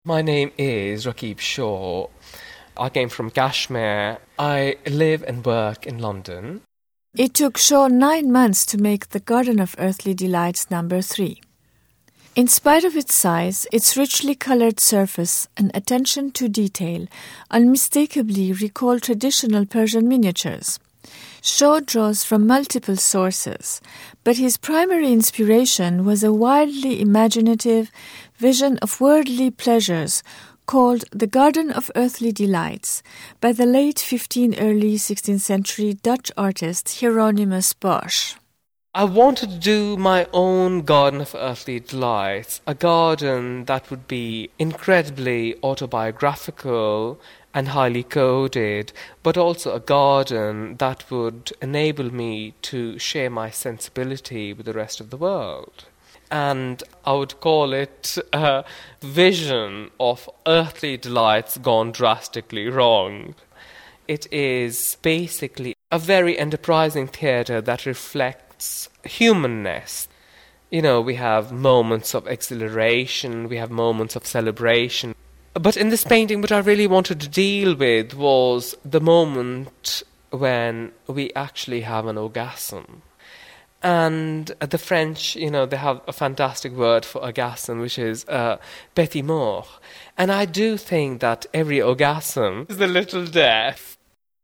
My name is Rakib Shaw. I came from Kashmir. I live and work in London. It took Shaw 9 months to make the Garden of Earthly Delights number 3. In spite of its size, its richly colored surface and attention to detail unmistakably recall traditional Persian miniatures. Shaw draws from multiple sources, but his primary inspiration was a wildly imaginative vision of worldly pleasures called The Garden of Earthly Delights by the late 15th, early 16th century Dutch artist Hieronymus Bosch. I wanted to do my own Garden of Earthly Delights, a garden that would be incredibly autobiographical and highly coded, but also a garden that would enable me to share my sensibility with the rest of the world. And I would call it a vision of earthly delights gone drastically wrong. It is basically a very enterprising theatre that reflects humanness. You know, we have moments of exhilaration, we have moments of celebration. But in this painting, what I really wanted to deal with was the moment when we actually have an orgasm. And the French, they have a fantastic word for orgasm, which is petit mort. And I do think that every orgasm is a little death.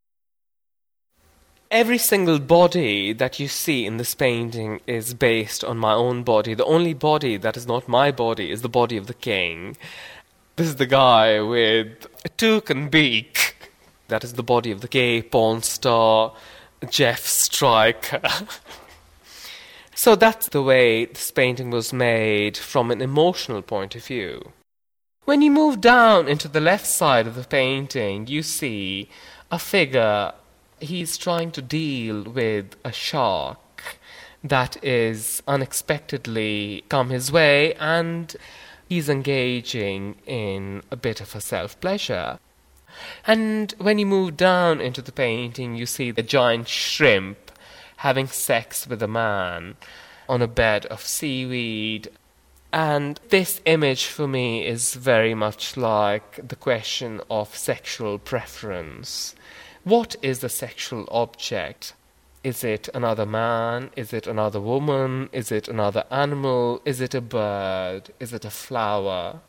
Every single body that you see in this painting is based on my own body. The only body that is not my body is the body of the king. This is the guy with a toucan beak. That is the body of the gay porn star, Jeff Stryker. So that's the way this painting was made from an emotional point of view. When you move down into the left side of the painting, you see a figure. He's trying to deal with a shark that is unexpectedly come his way, and he's engaging in a bit of a self-pleasure. And when you move down into the painting, you see the giant shrimp having sex with a man on a bed of seaweed. And this image for me is very much like the question of sexual preference. What is the sexual object? Is it another man? Is it another woman? Is it another animal? Is it a bird? Is it a flower?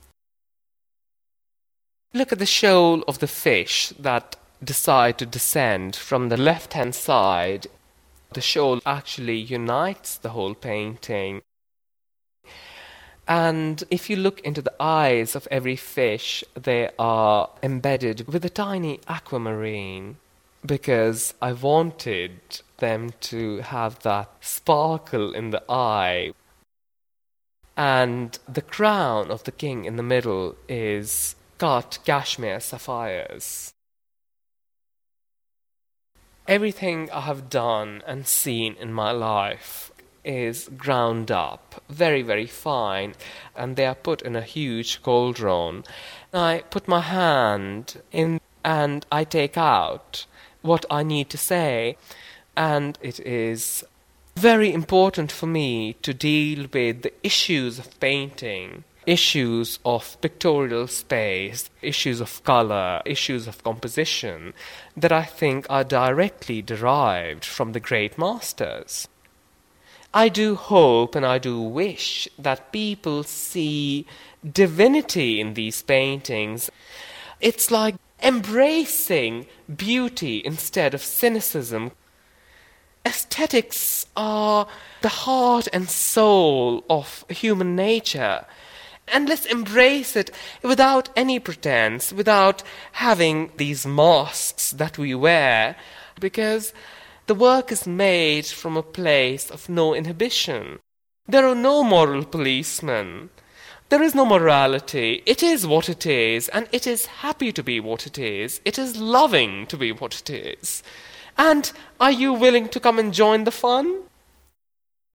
Look at the shoal of the fish that decide to descend from the left-hand side. The shoal actually unites the whole painting. And if you look into the eyes of every fish, they are embedded with a tiny aquamarine, because I wanted them to have that sparkle in the eye. And the crown of the king in the middle is cut cashmere sapphires. Everything I have done and seen in my life is ground up, very, very fine, and they are put in a huge cauldron. I put my hand in and I take out what I need to say, and it is very important for me to deal with the issues of painting, issues of pictorial space, issues of color, issues of composition that I think are directly derived from the great masters. I do hope and I do wish that people see divinity in these paintings. It's like embracing beauty instead of cynicism. Aesthetics are the heart and soul of human nature. And let's embrace it without any pretense, without having these masks that we wear, because the work is made from a place of no inhibition. There are no moral policemen. There is no morality. It is what it is, and it is happy to be what it is. It is loving to be what it is. And are you willing to come and join the fun?